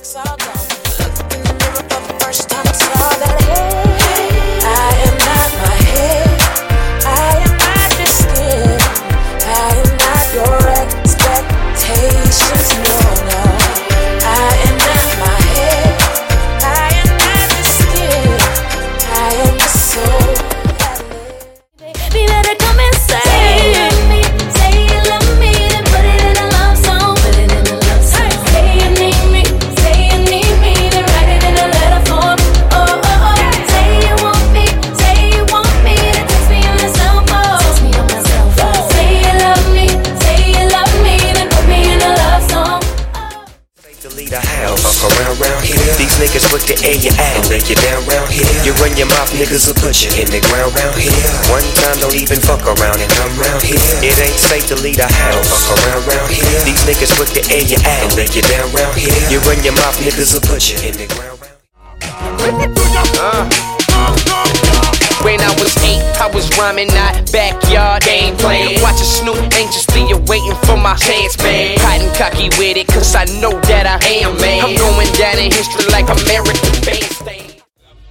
socks all gone. Looked in the mirror for the first time and saw that I am not my head, I am not your skin, I am not your expectations, no. I am not my head, I am not your skin, I am the soul. Baby, let it come and say you love me, then put it in a love song, put it in a love song. Say you need me, then write it in a letter form. Oh. Say you want me, then text me on my cell phone. Say you love me, then put me in a love song. To lead a house, fuck around here. These niggas look to air you out, lay you down round here. You run your mouth, niggas will put you in the ground round here. One time, don't even fuck around and come round here. It ain't safe to lead a house, fuck around here. These niggas look to air you out, lay you down round here. You run your mouth, niggas will put you in the ground round here. When I was 8, I was rhyming, not backyard gameplay. Watching Snoop anxiously awaiting for my chance, man. Hot and cocky with it, cause I know that I am, man. I'm going down in history like American Bandstand.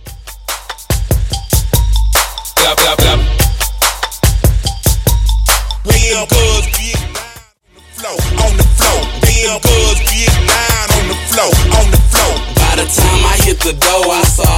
Blah, blah, blah. Real good, get down on the floor. Real good, get down on the floor. By the time I hit the door, I saw